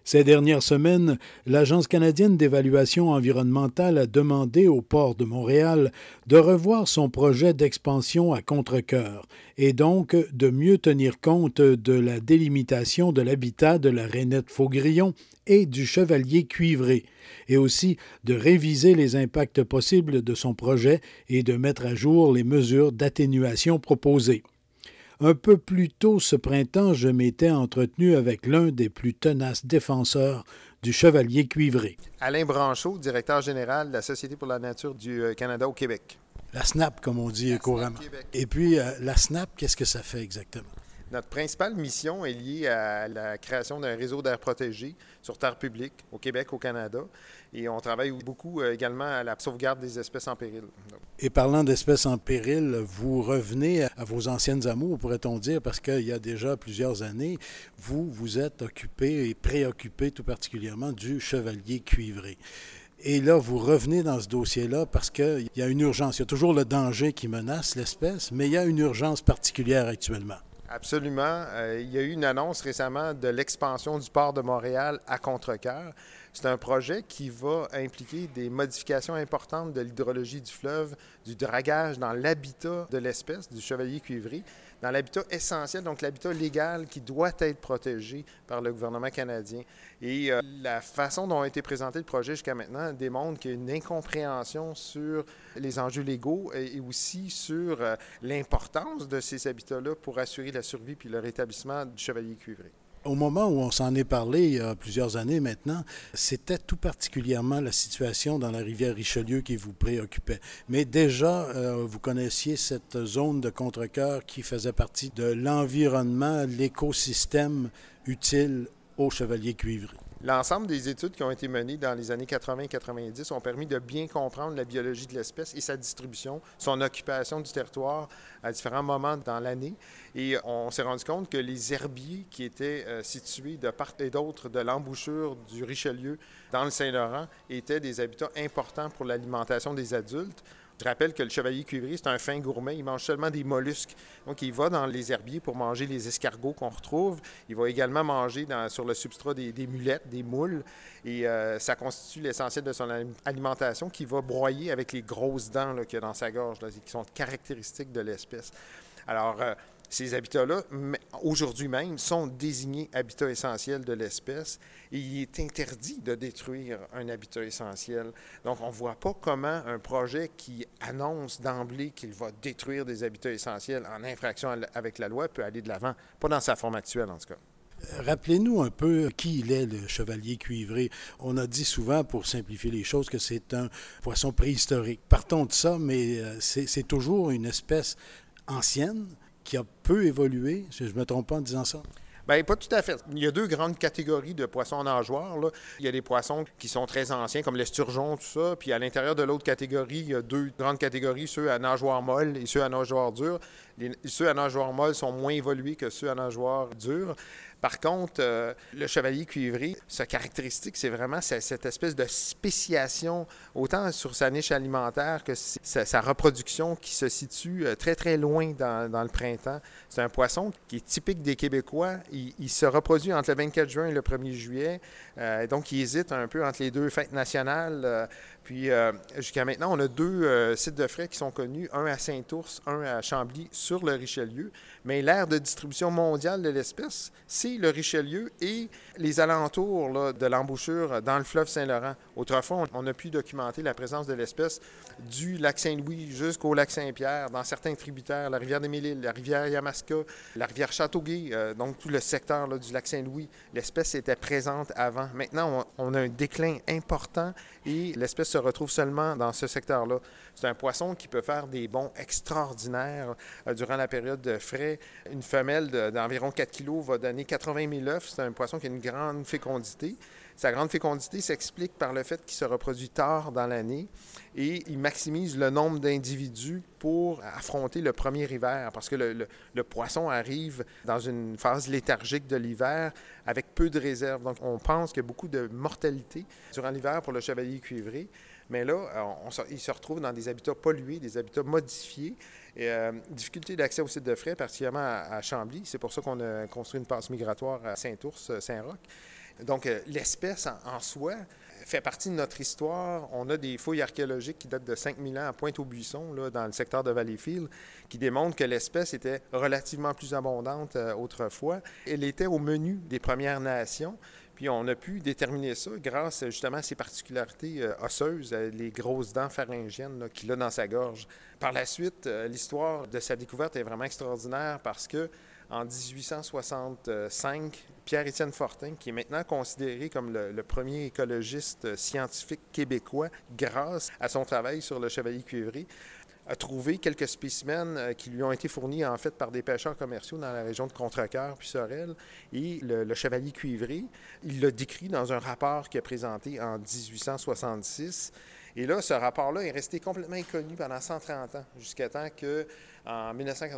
Ces dernières semaines, l'Agence canadienne d'évaluation environnementale a demandé au port de Montréal de revoir son projet d'expansion à Contrecœur et donc de mieux tenir compte de la délimitation de l'habitat de la rainette faugrillon et du chevalier cuivré, et aussi de réviser les impacts possibles de son projet et de mettre à jour les mesures d'atténuation proposées. Un peu plus tôt ce printemps, je m'étais entretenu avec l'un des plus tenaces défenseurs du chevalier cuivré. Alain Branchot, directeur général de la Société pour la nature du Canada au Québec. La SNAP, comme on dit couramment. Et puis, la SNAP, qu'est-ce que ça fait exactement? Notre principale mission est liée à la création d'un réseau d'aires protégées sur terre publique au Québec, au Canada. Et on travaille beaucoup également à la sauvegarde des espèces en péril. Et parlant d'espèces en péril, vous revenez à vos anciennes amours, pourrait-on dire, parce qu'il y a déjà plusieurs années, vous vous êtes occupé et préoccupé tout particulièrement du chevalier cuivré. Et là, vous revenez dans ce dossier-là parce qu'il y a une urgence. Il y a toujours le danger qui menace l'espèce, mais il y a une urgence particulière actuellement. Absolument. Il y a eu une annonce récemment de l'expansion du port de Montréal à Contrecœur. C'est un projet qui va impliquer des modifications importantes de l'hydrologie du fleuve, du dragage dans l'habitat de l'espèce, du chevalier cuivré, dans l'habitat essentiel, donc l'habitat légal qui doit être protégé par le gouvernement canadien. Et la façon dont a été présenté le projet jusqu'à maintenant démontre qu'il y a une incompréhension sur les enjeux légaux et aussi sur l'importance de ces habitats-là pour assurer la survie puis le rétablissement du chevalier cuivré. Au moment où on s'en est parlé, il y a plusieurs années maintenant, c'était tout particulièrement la situation dans la rivière Richelieu qui vous préoccupait. Mais déjà, vous connaissiez cette zone de Contrecœur qui faisait partie de l'environnement, l'écosystème utile au chevalier cuivré. L'ensemble des études qui ont été menées dans les années 80-90 ont permis de bien comprendre la biologie de l'espèce et sa distribution, son occupation du territoire à différents moments dans l'année. Et on s'est rendu compte que les herbiers qui étaient situés de part et d'autre de l'embouchure du Richelieu dans le Saint-Laurent étaient des habitats importants pour l'alimentation des adultes. Je rappelle que le chevalier cuivré, c'est un fin gourmet. Il mange seulement des mollusques. Donc, il va dans les herbiers pour manger les escargots qu'on retrouve. Il va également manger sur le substrat des mulettes, des moules. Et ça constitue l'essentiel de son alimentation qu'il va broyer avec les grosses dents qu'il y a dans sa gorge, là, qui sont caractéristiques de l'espèce. Alors, ces habitats-là, aujourd'hui même, sont désignés habitats essentiels de l'espèce et il est interdit de détruire un habitat essentiel. Donc, on ne voit pas comment un projet qui annonce d'emblée qu'il va détruire des habitats essentiels en infraction avec la loi peut aller de l'avant, pas dans sa forme actuelle en tout cas. Rappelez-nous un peu qui il est, le chevalier cuivré. On a dit souvent, pour simplifier les choses, que c'est un poisson préhistorique. Partons de ça, mais c'est toujours une espèce ancienne qui a peu évolué, si je ne me trompe pas en disant ça? Bien, pas tout à fait. Il y a deux grandes catégories de poissons nageoires, là. Il y a des poissons qui sont très anciens, comme l'esturgeon, tout ça. Puis à l'intérieur de l'autre catégorie, il y a deux grandes catégories, ceux à nageoire molle et ceux à nageoire dure. Ceux à nageoire molle sont moins évolués que ceux à nageoire dure. Par contre, le chevalier cuivré, sa caractéristique, c'est vraiment cette espèce de spéciation, autant sur sa niche alimentaire que sa reproduction qui se situe très, très loin dans le printemps. C'est un poisson qui est typique des Québécois. Il se reproduit entre le 24 juin et le 1er juillet. Donc, il hésite un peu entre les deux fêtes nationales. Puis, jusqu'à maintenant, on a deux sites de frais qui sont connus, un à Saint-Ours, un à Chambly, sur le Richelieu. Mais l'aire de distribution mondiale de l'espèce, c'est le Richelieu et les alentours là, de l'embouchure dans le fleuve Saint-Laurent. Autrefois, on a pu documenter la présence de l'espèce du lac Saint-Louis jusqu'au lac Saint-Pierre, dans certains tributaires, la rivière des Mille-Îles, la rivière Yamaska, la rivière Châteauguay, donc tout le secteur là, du lac Saint-Louis. L'espèce était présente avant. Maintenant, on a un déclin important et l'espèce se retrouve seulement dans ce secteur-là. C'est un poisson qui peut faire des bonds extraordinaires durant la période de frai. Une femelle d'environ 4 kg va donner 80 000 œufs. C'est un poisson qui a une grande fécondité. Sa grande fécondité s'explique par le fait qu'il se reproduit tard dans l'année et il maximise le nombre d'individus pour affronter le premier hiver parce que le poisson arrive dans une phase léthargique de l'hiver avec peu de réserves. Donc, on pense qu'il y a beaucoup de mortalité durant l'hiver pour le chevalier cuivré. Mais là, il se retrouve dans des habitats pollués, des habitats modifiés. Et, difficulté d'accès au site de frai, particulièrement à Chambly. C'est pour ça qu'on a construit une passe migratoire à Saint-Ours, Saint-Roch. Donc, l'espèce en soi fait partie de notre histoire. On a des fouilles archéologiques qui datent de 5000 ans à Pointe-aux-Buissons, là, dans le secteur de Valleyfield, qui démontrent que l'espèce était relativement plus abondante autrefois. Elle était au menu des Premières Nations. Puis on a pu déterminer ça grâce justement à ses particularités osseuses, les grosses dents pharyngiennes qu'il a dans sa gorge. Par la suite, l'histoire de sa découverte est vraiment extraordinaire parce que en 1865, Pierre-Étienne Fortin, qui est maintenant considéré comme le premier écologiste scientifique québécois grâce à son travail sur le chevalier cuivré, a trouvé quelques spécimens qui lui ont été fournis en fait par des pêcheurs commerciaux dans la région de Contrecoeur puis Sorel. Et le chevalier cuivré, il l'a décrit dans un rapport qu'il a présenté en 1866. Et là, ce rapport-là est resté complètement inconnu pendant 130 ans, jusqu'à temps qu'en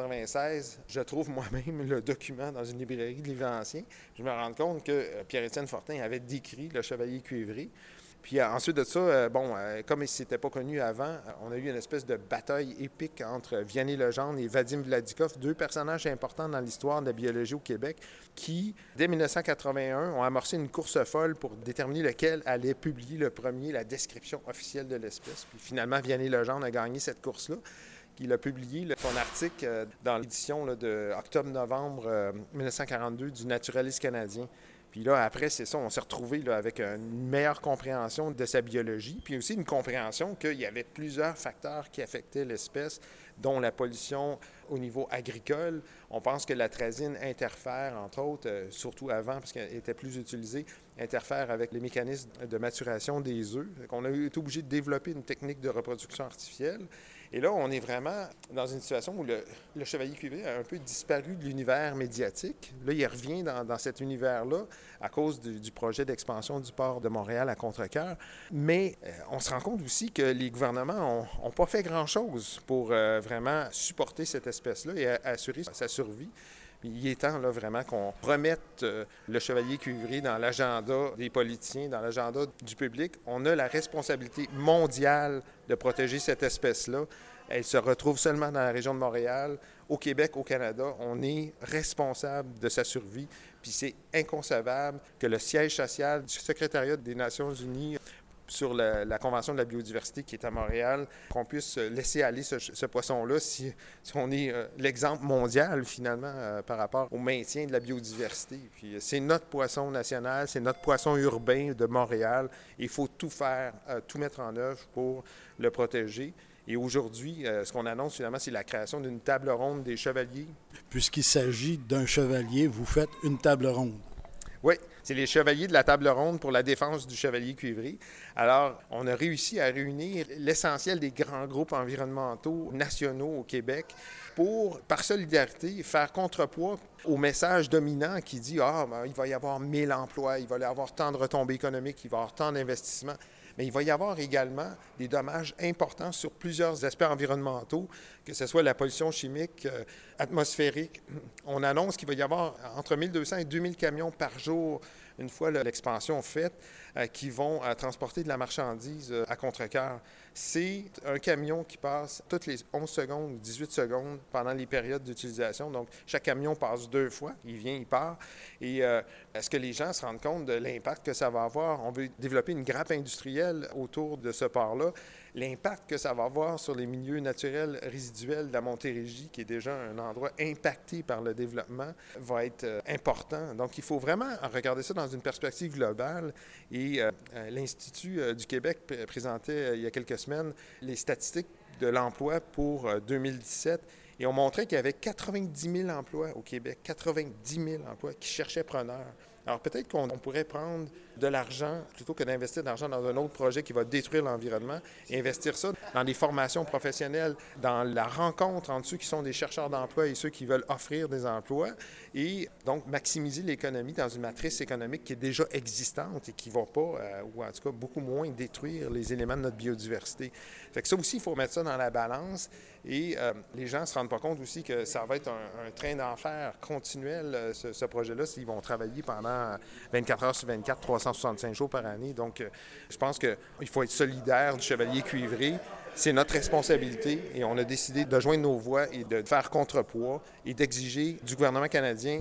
1996, je trouve moi-même le document dans une librairie de livres anciens. Je me rends compte que Pierre-Étienne Fortin avait décrit le chevalier cuivré. Puis ensuite de ça, comme il ne s'était pas connu avant, on a eu une espèce de bataille épique entre Vianney-Legendre et Vadim Vladikov, deux personnages importants dans l'histoire de la biologie au Québec, qui, dès 1981, ont amorcé une course folle pour déterminer lequel allait publier le premier la description officielle de l'espèce. Puis finalement, Vianney-Legendre a gagné cette course-là. Il a publié son article dans l'édition de octobre-novembre 1942 du Naturaliste canadien. Puis là, après, c'est ça, on s'est retrouvé avec une meilleure compréhension de sa biologie, puis aussi une compréhension qu'il y avait plusieurs facteurs qui affectaient l'espèce, dont la pollution au niveau agricole. On pense que l'atrazine interfère, entre autres, surtout avant, parce qu'elle était plus utilisée, interfère avec les mécanismes de maturation des œufs. On a été obligé de développer une technique de reproduction artificielle. Et là, on est vraiment dans une situation où le chevalier cuivré a un peu disparu de l'univers médiatique. Là, il revient dans cet univers-là à cause du projet d'expansion du port de Montréal à Contrecoeur. Mais on se rend compte aussi que les gouvernements n'ont pas fait grand-chose pour vraiment supporter cette espèce-là et assurer sa survie. Il est temps là, vraiment qu'on remette le chevalier cuivré dans l'agenda des politiciens, dans l'agenda du public. On a la responsabilité mondiale de protéger cette espèce-là. Elle se retrouve seulement dans la région de Montréal. Au Québec, au Canada, on est responsable de sa survie. Puis c'est inconcevable que le siège social du secrétariat des Nations unies sur la Convention de la biodiversité qui est à Montréal, qu'on puisse laisser aller ce poisson-là si on est l'exemple mondial, finalement, par rapport au maintien de la biodiversité. Puis c'est notre poisson national, c'est notre poisson urbain de Montréal. Il faut tout faire, tout mettre en œuvre pour le protéger. Et aujourd'hui, ce qu'on annonce finalement, c'est la création d'une table ronde des chevaliers. Puisqu'il s'agit d'un chevalier, vous faites une table ronde. Oui, c'est les chevaliers de la table ronde pour la défense du chevalier cuivré. Alors, on a réussi à réunir l'essentiel des grands groupes environnementaux nationaux au Québec pour, par solidarité, faire contrepoids au message dominant qui dit « il va y avoir 1000 emplois, il va y avoir tant de retombées économiques, il va y avoir tant d'investissements ». Mais il va y avoir également des dommages importants sur plusieurs aspects environnementaux, que ce soit la pollution chimique, atmosphérique. On annonce qu'il va y avoir entre 1200 et 2000 camions par jour, une fois l'expansion faite, qui vont transporter de la marchandise à Contrecoeur. C'est un camion qui passe toutes les 11 secondes ou 18 secondes pendant les périodes d'utilisation. Donc, chaque camion passe 2 fois. Il vient, il part. Et est-ce que les gens se rendent compte de l'impact que ça va avoir? On veut développer une grappe industrielle autour de ce port-là. L'impact que ça va avoir sur les milieux naturels résiduels de la Montérégie, qui est déjà un endroit impacté par le développement, va être important. Donc, il faut vraiment regarder ça dans une perspective globale. Et l'Institut du Québec présentait il y a quelques semaines les statistiques de l'emploi pour 2017 et on montrait qu'il y avait 90 000 emplois au Québec, 90 000 emplois qui cherchaient preneurs. Alors peut-être qu'on pourrait prendre de l'argent, plutôt que d'investir de l'argent dans un autre projet qui va détruire l'environnement, et investir ça dans des formations professionnelles, dans la rencontre entre ceux qui sont des chercheurs d'emploi et ceux qui veulent offrir des emplois, et donc maximiser l'économie dans une matrice économique qui est déjà existante et qui ne va pas, ou en tout cas beaucoup moins, détruire les éléments de notre biodiversité. Fait que ça aussi, il faut mettre ça dans la balance. Et les gens ne se rendent pas compte aussi que ça va être un train d'enfer continuel, ce projet-là, s'ils vont travailler pendant 24 heures sur 24, 365 jours par année. Donc, je pense qu'il faut être solidaire du chevalier cuivré. C'est notre responsabilité et on a décidé de joindre nos voix et de faire contrepoids et d'exiger du gouvernement canadien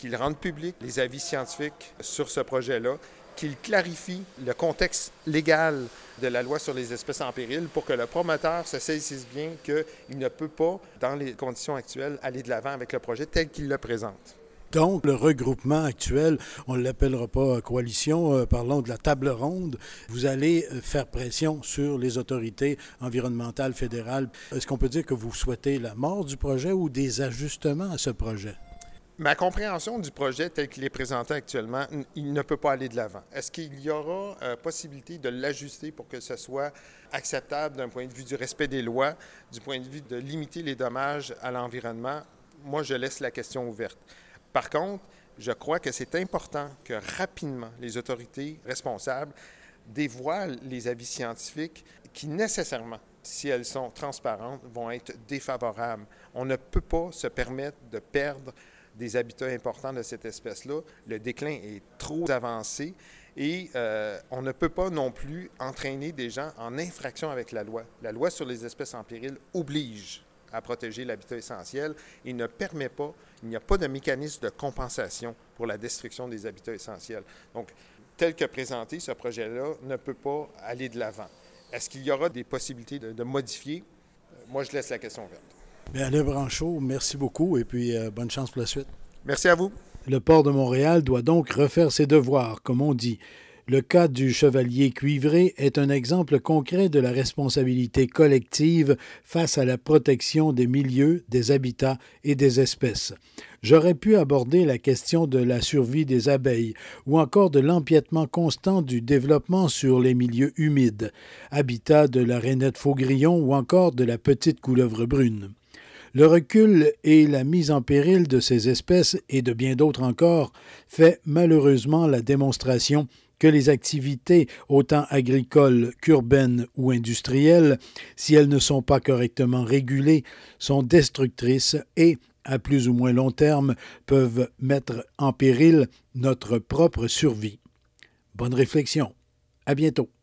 qu'il rende public les avis scientifiques sur ce projet-là, qu'il clarifie le contexte légal de la loi sur les espèces en péril pour que le promoteur se saisisse bien qu'il ne peut pas, dans les conditions actuelles, aller de l'avant avec le projet tel qu'il le présente. Donc, le regroupement actuel, on ne l'appellera pas coalition, parlons de la table ronde. Vous allez faire pression sur les autorités environnementales fédérales. Est-ce qu'on peut dire que vous souhaitez la mort du projet ou des ajustements à ce projet? Ma compréhension du projet tel qu'il est présenté actuellement, il ne peut pas aller de l'avant. Est-ce qu'il y aura possibilité de l'ajuster pour que ce soit acceptable d'un point de vue du respect des lois, du point de vue de limiter les dommages à l'environnement? Moi, je laisse la question ouverte. Par contre, je crois que c'est important que rapidement les autorités responsables dévoilent les avis scientifiques qui nécessairement, si elles sont transparentes, vont être défavorables. On ne peut pas se permettre de perdre des habitats importants de cette espèce-là. Le déclin est trop avancé et on ne peut pas non plus entraîner des gens en infraction avec la loi. La loi sur les espèces en péril oblige à protéger l'habitat essentiel et ne permet pas, il n'y a pas de mécanisme de compensation pour la destruction des habitats essentiels. Donc, tel que présenté, ce projet-là ne peut pas aller de l'avant. Est-ce qu'il y aura des possibilités de modifier? Moi, je laisse la question ouverte. Bien, Alain Branchaud, merci beaucoup et puis bonne chance pour la suite. Merci à vous. Le port de Montréal doit donc refaire ses devoirs, comme on dit. Le cas du Chevalier cuivré est un exemple concret de la responsabilité collective face à la protection des milieux, des habitats et des espèces. J'aurais pu aborder la question de la survie des abeilles ou encore de l'empiètement constant du développement sur les milieux humides, habitat de la rainette faugrillon ou encore de la petite couleuvre brune. Le recul et la mise en péril de ces espèces et de bien d'autres encore fait malheureusement la démonstration que les activités, autant agricoles qu'urbaines ou industrielles, si elles ne sont pas correctement régulées, sont destructrices et, à plus ou moins long terme, peuvent mettre en péril notre propre survie. Bonne réflexion. À bientôt.